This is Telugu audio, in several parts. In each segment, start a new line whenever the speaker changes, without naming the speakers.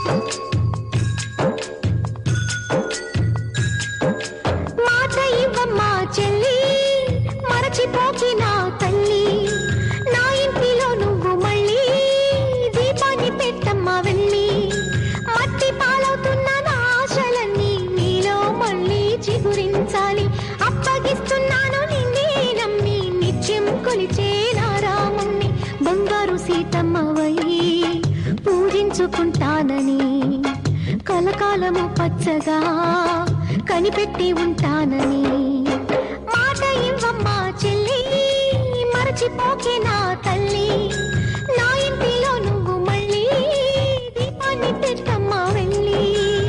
మాట ఇవ్వమ్మా చెల్లి మరచిపోకి నా తల్లి నా ఇంటిలో నువ్వు మళ్ళీ దీపాన్ని పెట్టమ్మా వెళ్ళి మట్టి పాలవుతున్న నా ఆశలన్నీ నీలో మళ్ళీ చిగురించాలి అప్పగిస్తున్నాను నిన్నే నమ్మి నిత్యం కొలిచే నా రాముణ్ణి బంగారు సీతమ్మవై పూజించుకుంటానని కలకాలము పచ్చగా కనిపెట్టి ఉంటానని మాట ఇవ్వమ్మా చెల్లి మరచిపోకే నా తల్లి నా ఇంటిలో నువ్వు మళ్ళీ దీపాన్ని పెట్టమ్మా వెళ్ళి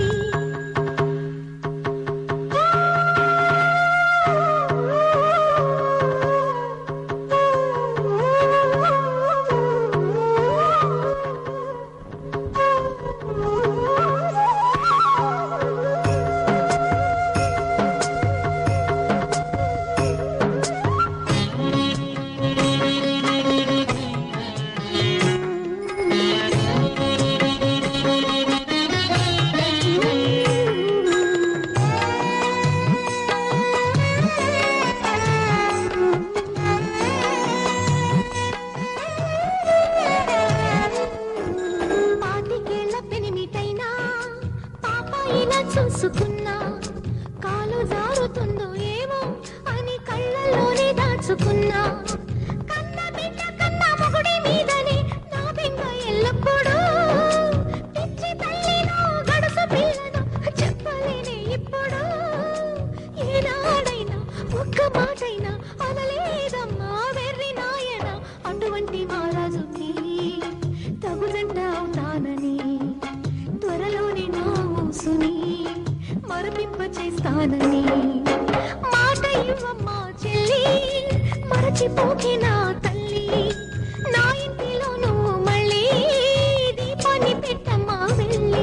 చూసుకున్నా కాలు జారుతుందో ఏమో అని కళ్ళల్లోనే దాచుకున్నా కన్న బిడ్డ కన్న మొగుడి మీదనే నా బెంగ ఎల్లప్పుడూ పిచ్చి తల్లినో గడుసు పిల్లను చెప్పలేనే ఇప్పుడు ఏనాడైనా ఒక్క మాటైనా అనలేదమ్మా వెర్రి నాయన అటువంటి మహారాజుని తగుదంట అవుతానని త్వరలోనే నా ఊసుని మరపింప చేస్తానని మాట ఇవ్వమ్మా చెల్లి మరచిపోకే నా తల్లి నా ఇంటిలో నువ్వు మళ్ళీ దీపాన్ని పెట్టమ్మా వెళ్ళి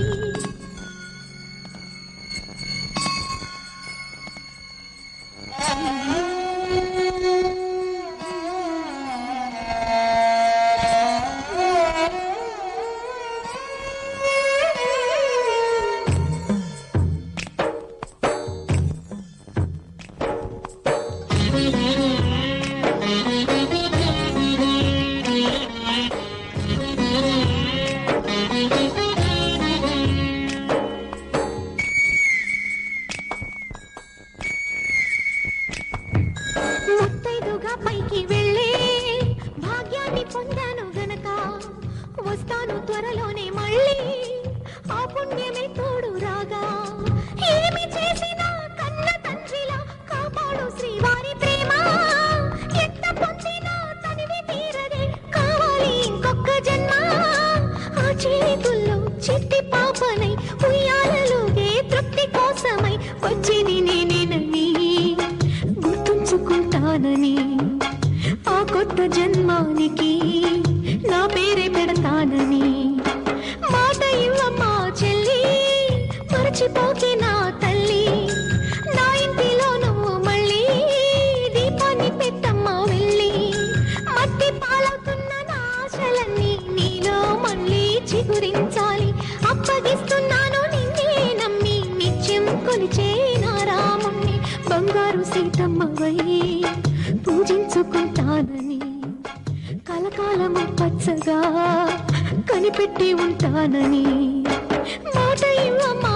ముత్తైదుగా పైకి వెళ్ళే భాగ్యాన్ని పొందాను గనక వస్తాను త్వరలోనే మళ్ళీ ఆ పుణ్యమే తోడు రాగా ఏమి చేసినా కన్న తండ్రిలా కాపాడు శ్రీవారి ప్రేమ ఎంత పొందినా తనివి తీరదే కావాలి ఇంకొక జన్మ ఆ చేతుల్లో చిట్టి పాపనై ఉయ్యాలలోగే తృప్తి కోసమై వచ్చింది నేనేనని గుర్తుంచుకుంటానని ఆ కొత్త జన్మానికి నా పేరే పెడతానని మాట ఇవ్వమ్మా చెల్లి మరచిపోకే నా తల్లి నా ఇంటిలో నువ్వు మళ్ళీ దీపాన్ని పెట్టమ్మా వెళ్ళి మట్టి పాలవుతున్న నా ఆశలన్నీ నీలో మళ్ళీ చిగురించాలి అప్పగిస్తున్నాను నిన్నే నమ్మి నిత్యం కొలిచే నా రాముణ్ణి బంగారు సీతమ్మవై పూజించుకుంటానని కలకాలము పచ్చగా కనిపెట్టి ఉంటానని మాట ఇవ్వమ్మా